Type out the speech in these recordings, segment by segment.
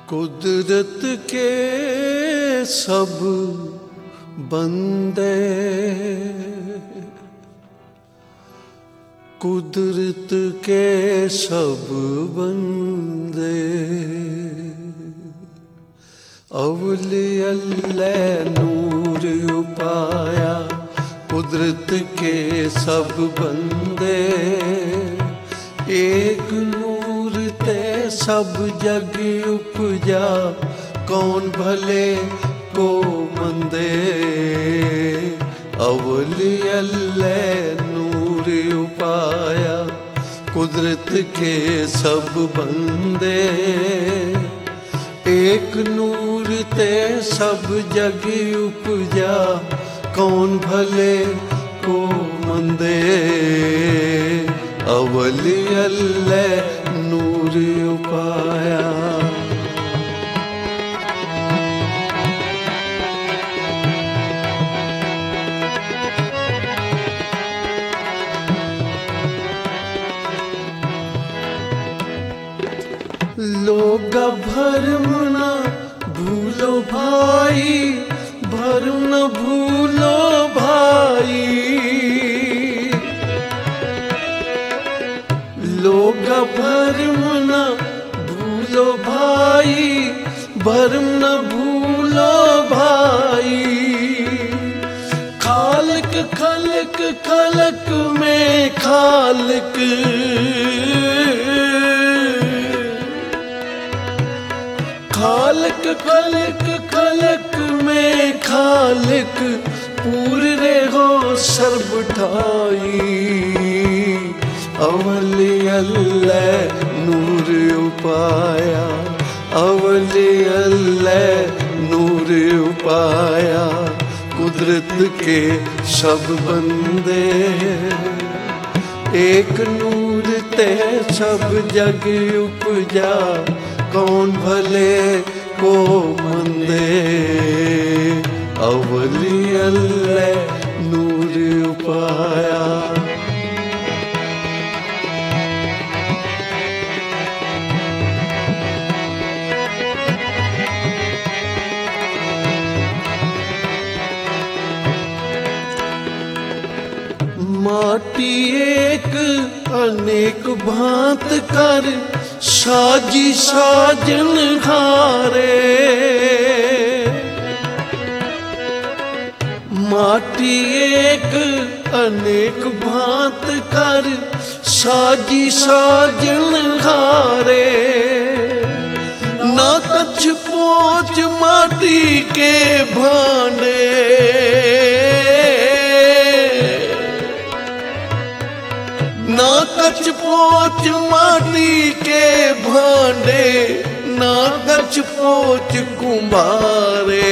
कुदरत के सब बंदे, कुदरत के सब बंदे, अवलिया अल्लाह नूर उपाया। कुदरत के सब बंदे, एक नूर ते सब जग उपजा। कौन भले को मंदे, अवलिया अल्लाह नूर उपाया। कुदरत के सब बंदे, एक नूर ते सब जग उपजा। कौन भले को मंदे, अवलिया अल्लाह नूर उपाया। लोग भरम न भूलो भाई, भरम न भूलो भाई। लोग भरम न भूलो भाई, भरम न भूलो भाई। खालिक खलक खलक में खालिक, खालिक खलक खलक में खालिक। पूरे हो सर्वठाई, अवलिया अल्लाह नूर उपाया। अवलिया अल्लाह नूर उपाया। कुदरत के सब बंदे, एक नूर ते सब जग उपजा। कौन भले को मंदे, अवलिया अल्लाह नूर उपाया। माटी एक अनेक भांत कर, साजी साजन हारे। माटी एक अनेक भांत कर, साजी साजन हारे। ना कछ पोच माटी के भांडे, ना कछ पोच माटी के भांडे। ना कछ पोच कुम्हारे,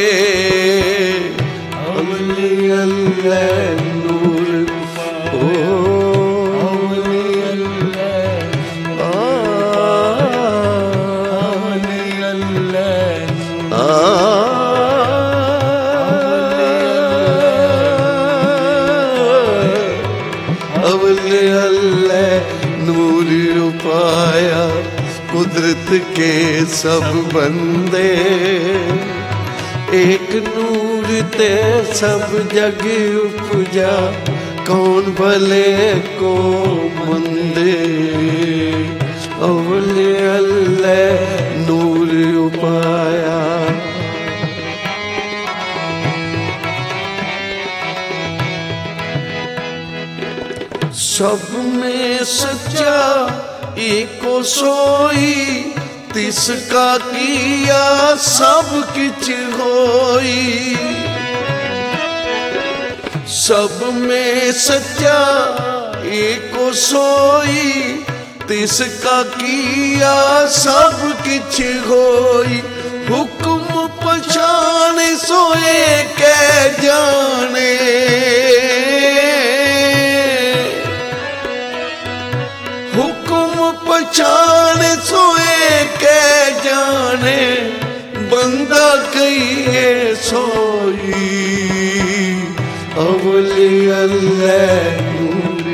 अवलिया अल्लाह नूर। ओ अवलिया अल्लाह, अवलिया अल्लाह, अवलिया अल्लाह नूर उपाया। कुदरत के सब बंदे, एक नूर ते सब जग उपजा। कौन भले को मंदे, अवलिया अल्लाह नूर उपाया। सब में सच्चा एको सोई, तिसका किया सब किछ होई। सब में सच्चा एको सोई, तिसका किया सब किछ होई। हुक्म पछान सोए कै जाने, हुक्म पछान सोए कै जाने। बंदा कहिए सोई, अवलिया अल्लाह नूर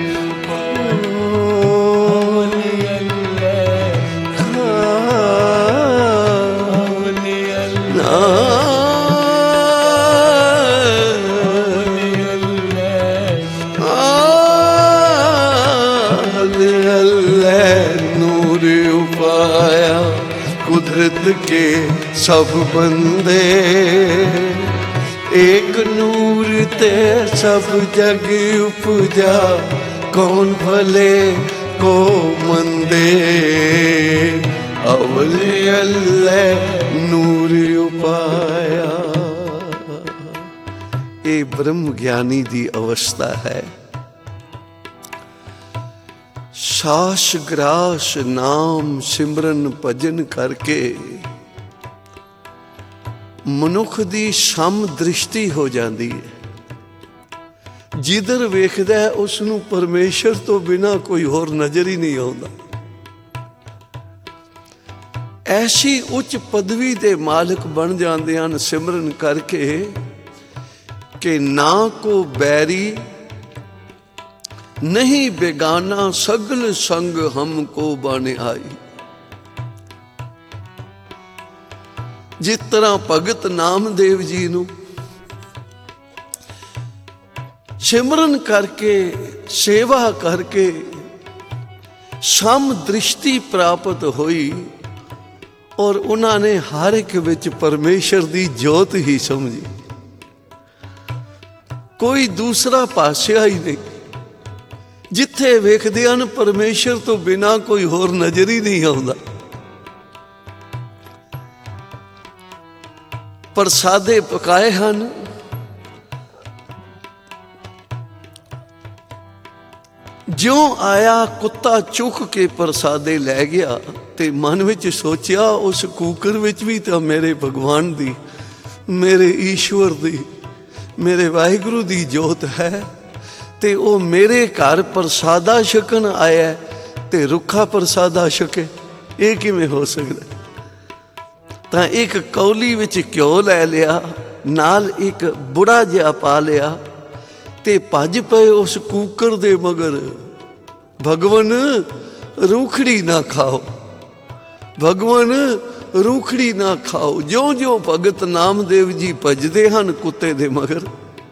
उपाया। मिल के सब बंदे, एक नूर ते सब जग उपजा, कौन भले को मंदे, अवले अल्लाह नूर उपाया। ये ब्रह्म ज्ञानी दी अवस्था है। सास ग्रास नाम सिमरन भजन करके मनुख दी सम दृष्टि हो जाती है। जिधर वेखदा है उसनू परमेश्वर तो बिना कोई होर नजर ही नहीं आता। ऐसी उच्च पदवी दे मालिक बन जाते हैं सिमरन करके कि ना को बैरी नहीं बेगाना, सगल संग हमको बन आई। जिस तरह भगत नामदेव जी नू सिमरन करके सेवा करके सम दृष्टि प्राप्त हुई और उन्होंने हर एक विच परमेश्वर की जोत ही समझी, कोई दूसरा पासिया ही नहीं। जिथे वेखदे हन परमेश्वर तो बिना कोई होर नजर ही नहीं आता। प्रसादे पकाए हन, ज्यों आया कुत्ता चुक के प्रसादे लै गया ते मन विच सोचिया उस कूकर विच भी तो मेरे भगवान दी, मेरे ईश्वर दी, मेरे वाहिगुरु दी जोत है, ते ओ मेरे घर प्रसादा छकन आया ते रुखा प्रसादा छके, ये किवें हो सकदा? तां एक कौली विच घ्यो लै लिया, नाल एक बुढ़ा जिहा पा लिया ते भज पे उस कूकर दे मगर, भगवन रूखड़ी ना खाओ, भगवन रूखड़ी ना खाओ। ज्यों ज्यों भगत नामदेव जी भजदे हन कुत्ते दे मगर,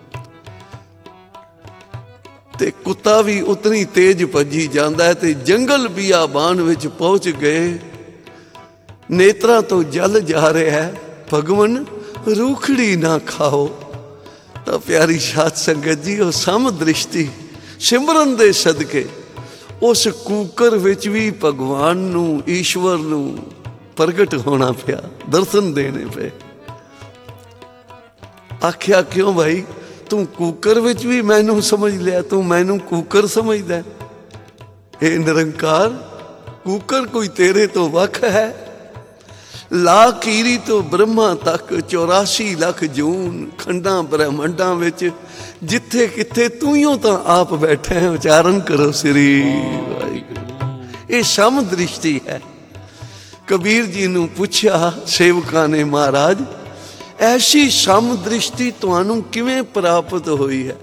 ते कुत्ता भी उतनी तेज भजी जाता है। ते जंगल बियाबान विच पहुंच गए, नेत्रा तो जल जा रहा है, भगवन रूखड़ी ना खाओ। तो प्यारी साध संगत जी, वो सम दृष्टि सिमरन दे सदके उस कूकर विच भी भगवान नू, ईश्वर नू प्रगट होना पिया, दर्शन देने पे। आख्या क्यों भाई, तू कूकर विच भी मैनू समझ लिया, तू मैनू कूकर समझदा है? हे निरंकार, कूकर कोई तेरे तो वख है? ला कीरी तो ब्रह्मा तक 84 लाख जून खंडा ब्रह्मंडा विच जिथे किथे तू ही तो आप बैठे हैं। उच्चारण करो श्री वाहिगुरू। ये सम दृष्टि है। कबीर जी नू पूछा सेवकां ने, महाराज ऐसी सम दृष्टि तुहानू किवें प्राप्त हुई है?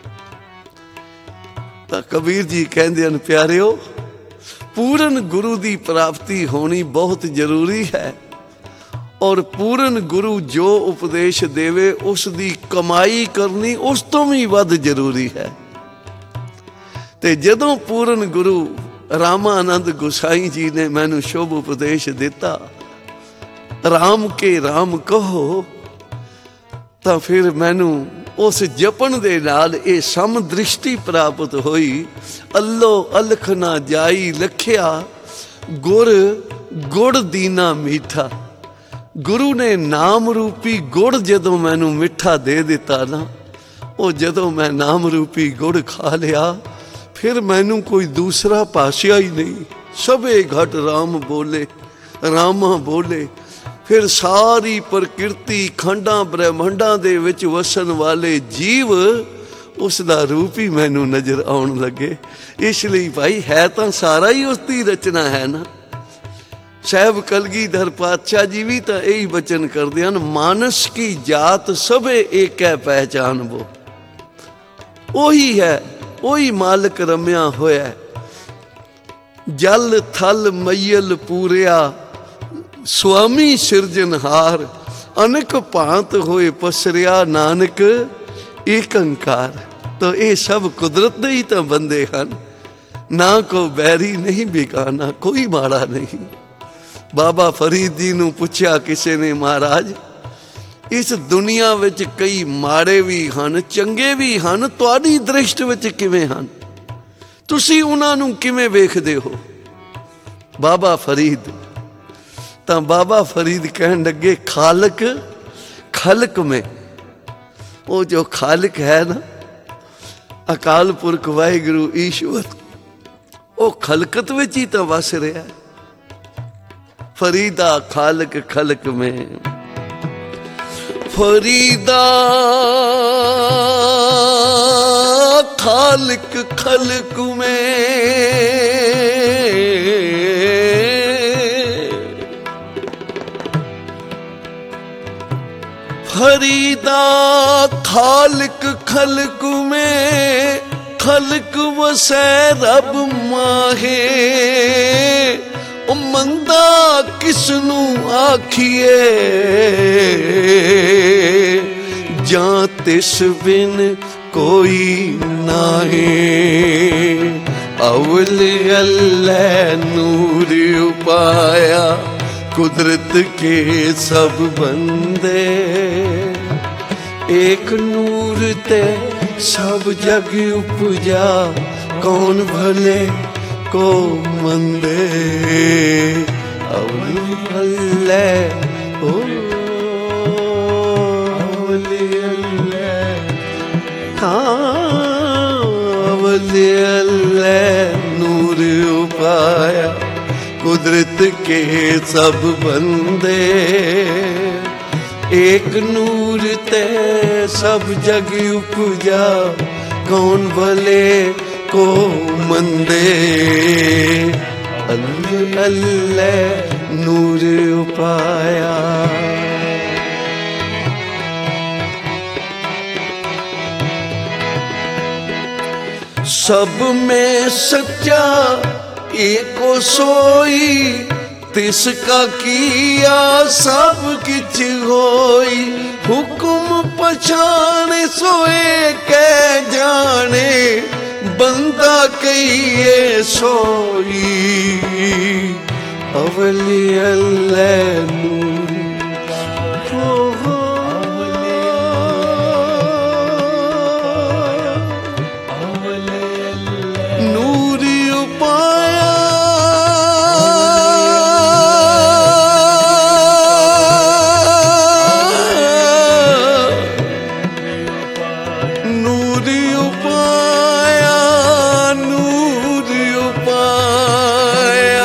तो कबीर जी कहंदे हन, प्यारिओ, पूर्ण गुरु की प्राप्ति होनी बहुत जरूरी है, और पूर्ण गुरु जो उपदेश देवे उसकी कमाई करनी उस तो भी वध जरूरी है। ते जदों पूर्ण गुरु रामानंद गोसाई जी ने मैनू शुभ उपदेश दिता, राम के राम कहो, तो फिर मैनू उस जपन दे नाल ये सम दृष्टि प्राप्त हुई। अल्लो अलख ना जाई लखिया, गुर गुड़ दीना मीठा। गुरु ने नाम रूपी गुड़ जदों मैनू मिठा दे दिता ना, वो जदों मैं नाम रूपी गुड़ खा लिया, फिर मैनू कोई दूसरा पासिया ही नहीं। सबे घट राम बोले, रामा बोले। फिर सारी प्रकृति खंडा ब्रह्मंडा दे विच वसन वाले जीव उसका रूप ही मैनू नजर आउण लगे। इसलिए भाई है तो सारा ही उसकी रचना है ना। साहब कलगीधर पातशाह जी भी तो यही वचन करते हैं, मानस की जात सबे एक है पहचान वो। वही है, वही मालिक रम्या होया। जल थल मैयल पूरिया, स्वामी सिरजनहार। अनेक भांत होए पसरिया, नानक एक अंकार। तो ये सब कुदरत दे ही तो बंदे हैं, ना को बैरी नहीं बेगाना, कोई माड़ा नहीं। ਬਾਬਾ ਫਰੀਦ ਜੀ ਨੂੰ ਪੁੱਛਿਆ ਕਿਸੇ ਨੇ, ਮਹਾਰਾਜ ਇਸ ਦੁਨੀਆ ਵਿੱਚ ਕਈ ਮਾੜੇ ਵੀ ਹਨ, ਚੰਗੇ ਵੀ ਹਨ, ਤੁਹਾਡੀ ਦ੍ਰਿਸ਼ਟ ਵਿੱਚ ਕਿਵੇਂ ਹਨ? ਤੁਸੀਂ ਉਹਨਾਂ ਨੂੰ ਕਿਵੇਂ ਵੇਖਦੇ ਹੋ? ਬਾਬਾ ਫਰੀਦ ਤਾਂ ਬਾਬਾ ਫਰੀਦ ਕਹਿਣ ਲੱਗੇ, ਖਾਲਕ ਖਲਕ में, ਉਹ ਜੋ ਖਾਲਕ ਹੈ ਨਾ, ਅਕਾਲ ਪੁਰਖ ਵਾਹਿਗੁਰੂ ਈਸ਼ਵਰ, ਉਹ ਖਲਕਤ ਵਿੱਚ ਹੀ ਤਾਂ ਵਸ ਰਿਹਾ। ਫਰੀਦਾ ਖਾਲਕ ਖਲਕ में, फरीदा खालिक खलक में, फरीदा खालिक खलक में, खलक वसै रब माहे, मंदा किसनू आखिए, जां तिस बिन कोई नाहे। अवल अल्लाह नूर उपाया, कुदरत के सब बंदे, एक नूर ते सब जग उपजा, कौन भले को मंदे। अवले ओ अवले नूर उपाया, कुदरत के सब बंदे, एक नूर ते सब जग उपजा, कौन भले को मंदे। अल्लाह नूर उपाया। सब में सच्चा एको सोई, तिसका किया सब किछ होई। हुक्म पछाने सोए कै जाने, बंदा कहिए सोई। अवली अल्लाह नूरी उपाया, नूरी उपाया, नूरी उपाया।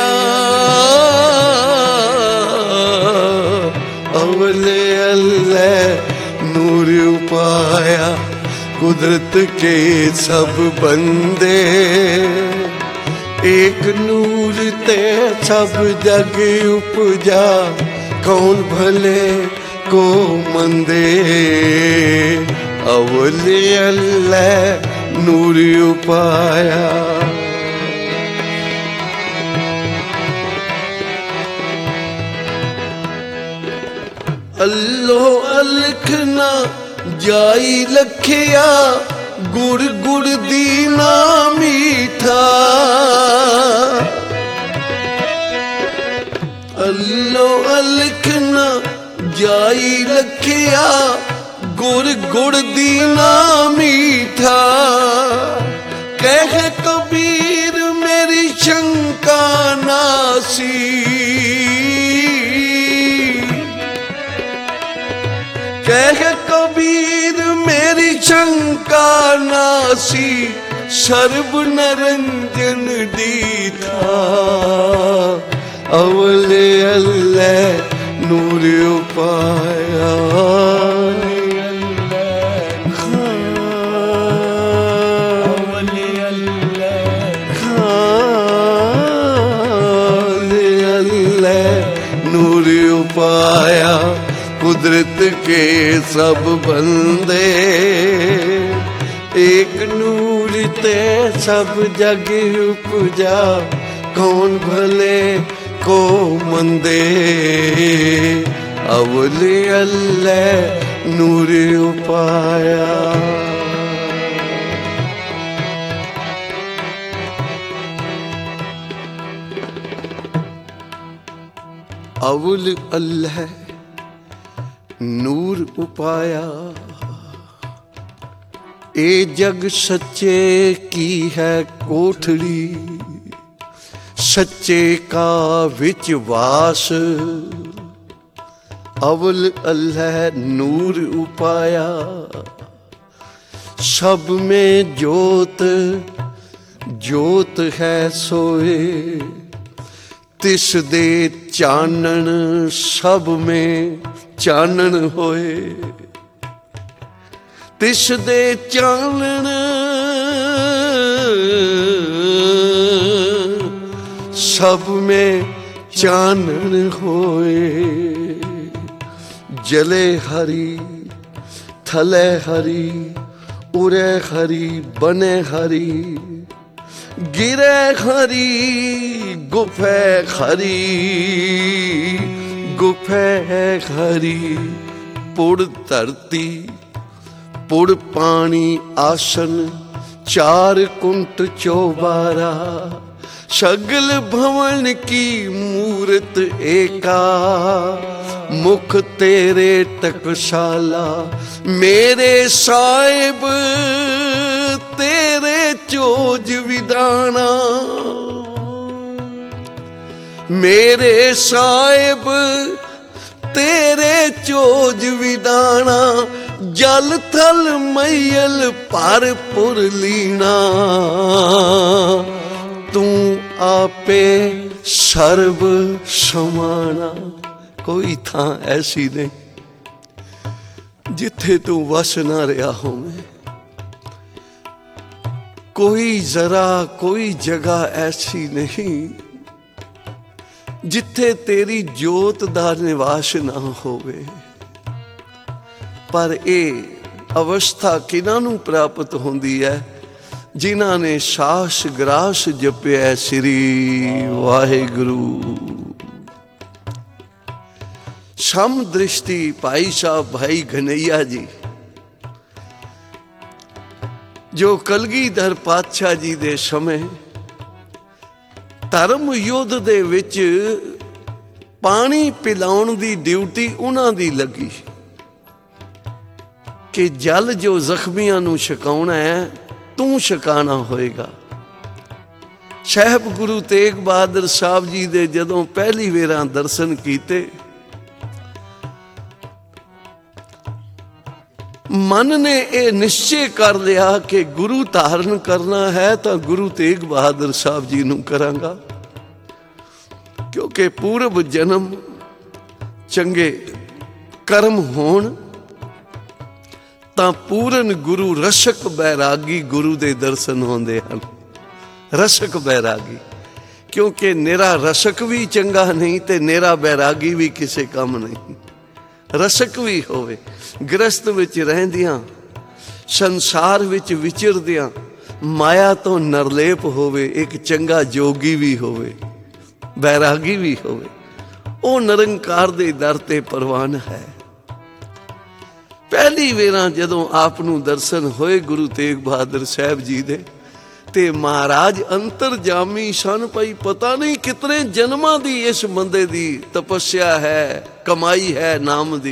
अवले अल्लाह नूर उपाया, कुदरत के सब बंदे, एक नूर ते सब जग उपजा, कौन भले को मंदे। अवले अल्लाह नूर उपाया। अल्लो अलखना जाई लखिया, गुड़ गुड़ दीना मीठा। अल्लो अलखना जाई लखिया, गुड़ गुड़ दीना मीठा। कह कबीर मेरी शंका नासी, कह कबीर मेरी शंका नासी। सर्व नरंजन दीथा, अवले अल्लाह नूर उपाया। नूर उपाया, कुदरत के सब बंदे, एक नूर ते सब जग उपजा, कौन भले को मंदे। अवले अल्लाह नूर उपाया। अवल अल्लाह नूर उपाया। ए जग सच्चे की है कोठड़ी, सच्चे का विच वास। अवल अल्लाह नूर उपाया, सब में जोत जोत है सोए। तिस दे चानन सब में चानन होए। तिस दे चानन सब में चानन होए। जले हरी थले हरी, उरे हरी बने हरी। गिरे हरी गुफे हरी, गुफे हरी। पुड़ धरती पुड़ पानी आसन, चार कुंट चौबारा। सगल भवन की मूरत एका, मुख तेरे टकसाला। मेरे साहिब तेरे चोज विदाना। मेरे साहिब तेरे चोज विदाना। जल थल मैयल पर पुर लीना। तू आपे सर्व समाना। कोई थां ऐसी नहीं जिथे तू वस ना रहा होवे। कोई जरा कोई जगह ऐसी नहीं जिथे तेरी जोत दा निवास ना होवे। पर ये अवस्था किन्हां नूं प्राप्त होंदी है? जिन्हां ने सास ग्रास जपिया श्री वाहिगुरु। सम दृष्टि भाई साहब भाई घनैया जी, जो कलगीधर पातशाह जी दे समय धर्म युद्ध दे विच पानी पिलाउण दी ड्यूटी उन्हां दी लगी कि जल जो जख्मियां नूं छकाउणा है तू छकाना होएगा। साहब गुरु तेग बहादुर साहब जी दे जदों पहली वेरां दर्शन कीते, मन ने यह निश्चय कर लिया कि गुरु धारण करना है तो गुरु तेग बहादुर साहब जी नूं करांगा। क्योंकि पूर्व जन्म चंगे कर्म होण तां पूरन गुरु रसक बैरागी गुरु दे दर्शन होंदे हन। रसक बैरागी, क्योंकि निरा रसक भी चंगा नहीं ते निरा बैरागी भी किसी काम नहीं। रसक भी होवे, गृहस्थ विच रहंदियां संसार विच विचरदियां माया तो नरलेप होवे। एक चंगा जोगी भी होवे, बैरागी भी होवे, वो निरंकार दे दर ते प्रवान है। पहली वेरां जदों आप नूं दर्शन होए गुरु तेग बहादुर साहब जी दे, ते महाराज अंतरजामी सन। भाई पता नहीं कितने जन्मां दी इस बंदे दी तपस्या है, कमाई है नाम दी।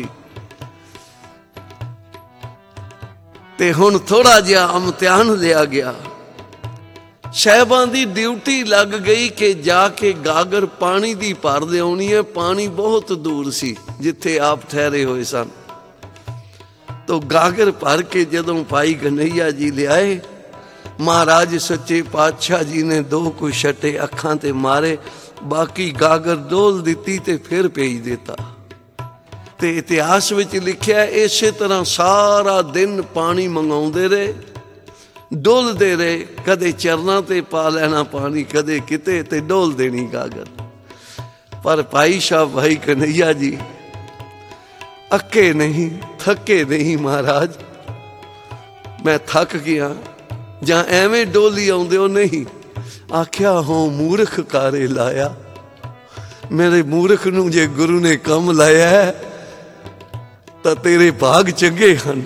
ते हुण थोड़ा जिहा इम्तिहान लिया गया। साहिबां दी ड्यूटी लग गई कि जाके गागर पानी दी भर लियाउणी है। पानी बहुत दूर सी जिथे आप ठहरे हुए सन। तो गागर भर के जदों भाई घनैया जी लियाए, महाराज सच्चे पातशाह जी ने दो कुछ छटे अखां ते मारे, बाकी गागर डोल दिती ते फिर भेज दिता। ते इतिहास विच लिखिया इसे तरह सारा दिन पानी मंगाउंदे रहे, डोलदे रहे। कदे चरना ते पा लेना पानी, कदे किते, ते डोल देनी गागर। पर भाई साहब भाई कन्हैया जी अके नहीं, थके नहीं। महाराज मैं थक गया, जां एवें डोली आउंदे हो नहीं। आख्या हो मूर्ख कारे लाया। मेरे मूर्ख नूं जे गुरु ने कम लाया है तो तेरे भाग चंगे हन।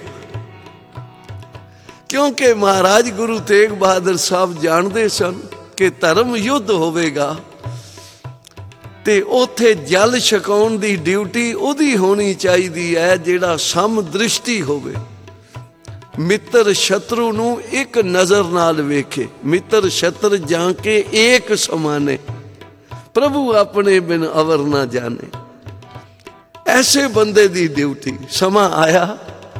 क्योंकि महाराज गुरु तेग बहादुर साहब जानते सन कि धर्म युद्ध होवेगा ਤੇ ਉੱਥੇ ਜਲ ਛਕਾਉਣ ਦੀ ਡਿਊਟੀ ਉਹਦੀ ਹੋਣੀ ਚਾਹੀਦੀ ਹੈ ਜਿਹੜਾ ਸਮ ਦ੍ਰਿਸ਼ਟੀ ਹੋਵੇ, ਮਿੱਤਰ ਸ਼ਤਰੂ ਨੂੰ ਇੱਕ ਨਜ਼ਰ ਨਾਲ ਵੇਖੇ। ਮਿੱਤਰ ਸ਼ਤਰ ਜਾਂ ਕੇ ਏਕ ਸਮਾਨੇ, ਪ੍ਰਭੂ ਆਪਣੇ ਬਿਨ ਅਵਰ ਨਾ ਜਾਣੇ। ਐਸੇ ਬੰਦੇ ਦੀ ਡਿਊਟੀ। ਸਮਾਂ ਆਇਆ,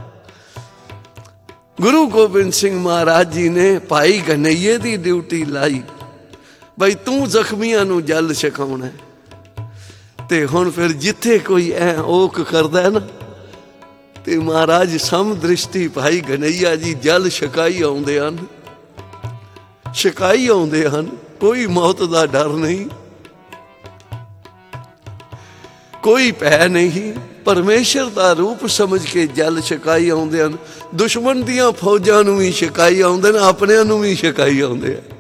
ਗੁਰੂ ਗੋਬਿੰਦ ਸਿੰਘ ਮਹਾਰਾਜ ਜੀ ਨੇ ਭਾਈ ਘਨੱਈਏ ਦੀ ਡਿਊਟੀ ਲਾਈ, ਬਈ ਤੂੰ ਜ਼ਖਮੀਆਂ ਨੂੰ ਜਲ ਛਕਾਉਣਾ। ਤੇ ਹੁਣ ਫਿਰ ਜਿੱਥੇ ਕੋਈ ਐ ਓਕ ਕਰਦਾ ਨਾ, ਤੇ ਮਹਾਰਾਜ ਸਮ ਦ੍ਰਿਸ਼ਟੀ ਭਾਈ ਘਨੱਈਆ ਜੀ ਜਲ ਛਕਾਈ ਆਉਂਦੇ ਹਨ, ਛਕਾਈ ਆਉਂਦੇ ਹਨ। ਕੋਈ ਮੌਤ ਦਾ ਡਰ ਨਹੀਂ, ਕੋਈ ਭੈ ਨਹੀਂ। ਪਰਮੇਸ਼ਰ ਦਾ ਰੂਪ ਸਮਝ ਕੇ ਜਲ ਛਕਾਈ ਆਉਂਦੇ ਹਨ। ਦੁਸ਼ਮਣ ਦੀਆਂ ਫੌਜਾਂ ਨੂੰ ਵੀ ਛਕਾਈ ਆਉਂਦੇ ਨੇ, ਆਪਣਿਆਂ ਨੂੰ ਵੀ ਛਕਾਈ ਆਉਂਦੇ ਆ।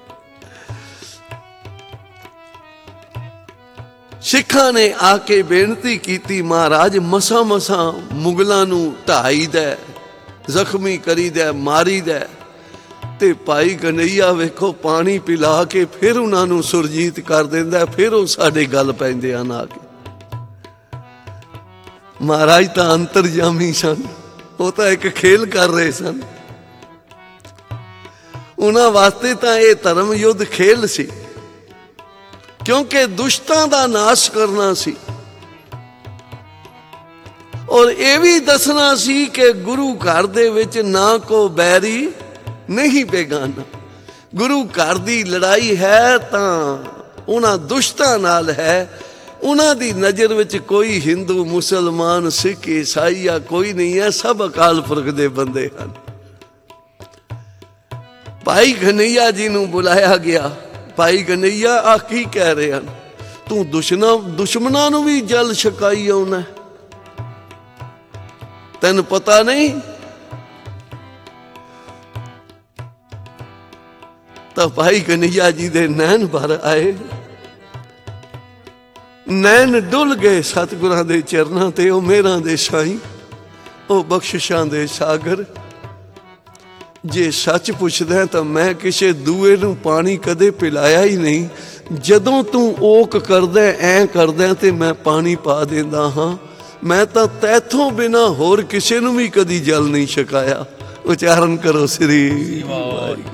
ਸਿੱਖਾਂ ਨੇ ਆ ਕੇ ਬੇਨਤੀ ਕੀਤੀ, ਮਹਾਰਾਜ ਮਸਾਂ ਮਸਾਂ ਮੁਗਲਾਂ ਨੂੰ ਢਾਈਦਾ, ਜ਼ਖਮੀ ਕਰੀਦਾ, ਮਾਰੀਦਾ। ਤੇ ਭਾਈ ਘਨੱਈਆ ਵੇਖੋ ਪਾਣੀ ਪਿਲਾ ਕੇ ਫਿਰ ਉਹਨਾਂ ਨੂੰ ਸੁਰਜੀਤ ਕਰ ਦਿੰਦਾ, ਫਿਰ ਉਹ ਸਾਡੇ ਗੱਲ ਪੈਂਦੇ ਹਨ ਆ ਕੇ। ਮਹਾਰਾਜ ਤਾਂ ਅੰਤਰਜਾਮੀ ਸਨ, ਉਹ ਤਾਂ ਇੱਕ ਖੇਲ ਕਰ ਰਹੇ ਸਨ। ਉਹਨਾਂ ਵਾਸਤੇ ਤਾਂ ਇਹ ਧਰਮ ਯੁੱਧ ਖੇਲ ਸੀ, ਕਿਉਂਕਿ ਦੁਸ਼ਟਾਂ ਦਾ ਨਾਸ਼ ਕਰਨਾ ਸੀ। ਔਰ ਇਹ ਵੀ ਦੱਸਣਾ ਸੀ ਕਿ ਗੁਰੂ ਘਰ ਦੇ ਵਿੱਚ ਨਾ ਕੋ ਬੈਰੀ ਨਹੀਂ ਬੇਗਾਨਾ। ਗੁਰੂ ਘਰ ਦੀ ਲੜਾਈ ਹੈ ਤਾਂ ਉਹਨਾਂ ਦੁਸ਼ਟਾਂ ਨਾਲ ਹੈ। ਉਹਨਾਂ ਦੀ ਨਜ਼ਰ ਵਿੱਚ ਕੋਈ ਹਿੰਦੂ, ਮੁਸਲਮਾਨ, ਸਿੱਖ, ਈਸਾਈ ਜਾਂ ਕੋਈ ਨਹੀਂ ਹੈ, ਸਭ ਅਕਾਲ ਪੁਰਖ ਦੇ ਬੰਦੇ ਹਨ। ਭਾਈ ਘਨੱਈਆ ਜੀ ਨੂੰ ਬੁਲਾਇਆ ਗਿਆ। ਭਾਈ ਘਨੱਈਆ ਆ ਕੀ ਕਹਿ ਰਹੇ ਹਨ? ਤੂੰ ਦੁਸ਼ਮਣਾਂ ਨੂੰ ਵੀ ਜਲ ਛਕਾਈ ਆਉਣਾ, ਤੈਨੂੰ ਪਤਾ ਨਹੀਂ? ਤਾਂ ਭਾਈ ਘਨੱਈਆ ਜੀ ਦੇ ਨੈਣ ਭਰ ਆਏ, ਨੈਣ ਡੁੱਲ ਗਏ ਸਤਿਗੁਰਾਂ ਦੇ ਚਰਨਾਂ ਤੇ। ਉਹ ਮਿਹਰਾਂ ਦੇ ਸਾਈਂ, ਉਹ ਬਖਸ਼ਿਸ਼ਾਂ ਦੇ ਸਾਗਰ। ਜੇ ਸੱਚ ਪੁੱਛਦਾ ਤਾਂ ਮੈਂ ਕਿਸੇ ਦੂਏ ਨੂੰ ਪਾਣੀ ਕਦੇ ਪਿਲਾਇਆ ਹੀ ਨਹੀਂ। ਜਦੋਂ ਤੂੰ ਓਕ ਕਰਦਾ, ਐ ਕਰਦਾ, ਤੇ ਮੈਂ ਪਾਣੀ ਪਾ ਦਿੰਦਾ ਹਾਂ। ਮੈਂ ਤਾਂ ਤੈਥੋਂ ਬਿਨਾ ਹੋਰ ਕਿਸੇ ਨੂੰ ਵੀ ਕਦੀ ਜਲ ਨਹੀਂ ਛਕਾਇਆ। ਉਚਾਰਨ ਕਰੋ ਸ੍ਰੀ ਵਾਹਿਗੁਰੂ।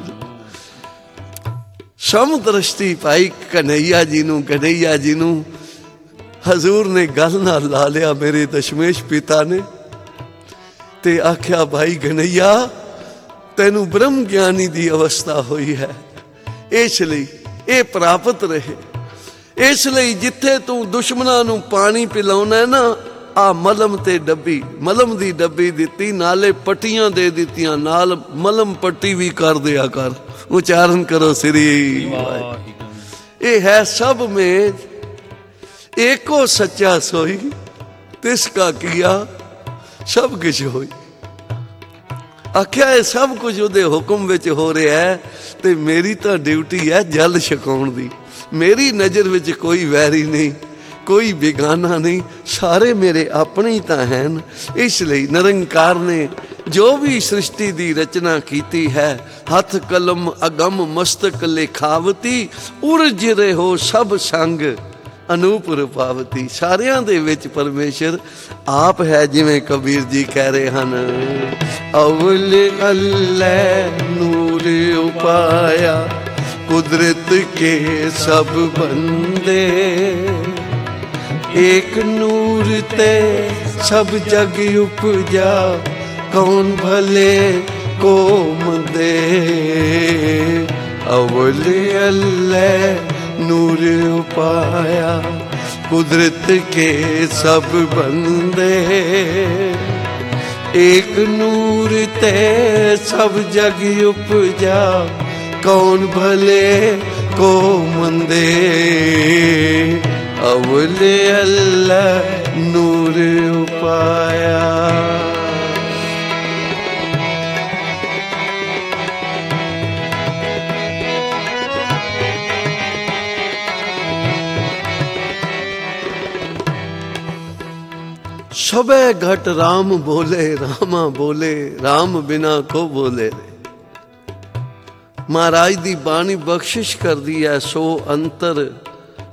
ਸਮ ਦ੍ਰਿਸ਼ਟੀ ਭਾਈ ਘਨੱਈਆ ਜੀ ਨੂੰ ਹਜ਼ੂਰ ਨੇ ਗੱਲ ਨਾਲ ਲਾ ਲਿਆ, ਮੇਰੇ ਦਸ਼ਮੇਸ਼ ਪਿਤਾ ਨੇ। ਤੇ ਆਖਿਆ, ਭਾਈ ਘਨੱਈਆ ਤੈਨੂੰ ਬ੍ਰਹਮ ਗਿਆਨੀ ਦੀ ਅਵਸਥਾ ਹੋਈ ਹੈ, ਇਸ ਲਈ ਇਹ ਪ੍ਰਾਪਤ ਰਹੇ। ਇਸ ਲਈ ਜਿੱਥੇ ਤੂੰ ਦੁਸ਼ਮਣਾਂ ਨੂੰ ਪਾਣੀ ਪਿਲਾਉਣਾ ਨਾ, ਆ ਮਲਮ ਤੇ ਡੱਬੀ, ਮਲਮ ਦੀ ਡੱਬੀ ਦਿੱਤੀ, ਨਾਲੇ ਪੱਟੀਆਂ ਦੇ ਦਿੱਤੀਆਂ, ਨਾਲ ਮਲਮ ਪੱਟੀ ਵੀ ਕਰ ਦਿਆ ਕਰ। ਉਚਾਰਨ ਕਰੋ ਸ੍ਰੀ ਵਾਹਿਗੁਰੂ। ਇਹ ਹੈ ਸਭ ਮੇਂ ਏਕੋ ਸੱਚਾ ਸੋਈ, ਤਿਸ ਕਾ ਕੀਆ ਸਭ ਕੁਛ ਹੋਈ। ਆਖਿਆ ਇਹ ਸਭ ਕੁਝ ਉਹਦੇ ਹੁਕਮ ਵਿੱਚ ਹੋ ਰਿਹਾ ਹੈ, ਤੇ ਮੇਰੀ ਤਾਂ ਡਿਊਟੀ ਹੈ ਜਲ ਛਕਾਉਣ ਦੀ। ਮੇਰੀ ਨਜ਼ਰ ਵਿੱਚ ਕੋਈ ਵੈਰੀ ਨਹੀਂ, ਕੋਈ ਬੇਗਾਨਾ ਨਹੀਂ, ਸਾਰੇ ਮੇਰੇ ਆਪਣੇ ਹੀ ਤਾਂ ਹਨ। ਇਸ ਲਈ ਨਿਰੰਕਾਰ ਨੇ ਜੋ ਵੀ ਸ੍ਰਿਸ਼ਟੀ ਦੀ ਰਚਨਾ ਕੀਤੀ ਹੈ, ਹੱਥ ਕਲਮ ਅਗਮ ਮਸਤਕ ਲਿਖਾਵਤੀ, ਉਰਜ ਰਹੋ ਸਭ ਸੰਗ ਅਨੂਪ ਰੂਪਾਵਤੀ। ਸਾਰਿਆਂ ਦੇ ਵਿੱਚ ਪਰਮੇਸ਼ਰ ਆਪ ਹੈ। ਜਿਵੇਂ ਕਬੀਰ ਜੀ ਕਹਿ ਰਹੇ ਹਨ, ਅਵਲ ਅੱਲ੍ਹ ਨੂਰ ਉਪਾਇਆ, ਕੁਦਰਤ ਕੇ ਸਭ ਬੰਦੇ, ਏਕ ਨੂਰ ਤੇ ਸਭ ਜਗ ਉਪਜਾ, ਕੌਣ ਭਲੇ ਕੋ ਮੰਦੇ। ਅਵਲ ਅੱਲ੍ਹ ਨੂਰ ਉਪਾਇਆ, कुदरत के सब बंदे, एक नूर ते सब जग उपजा, कौन भले को मंदे, अवले अल्लाह नूर उपाया। सबे घट राम बोले, रामा बोले, राम बिना को बोले रे। महाराज दी बाणी बख्शिश कर दी है, सो अंतर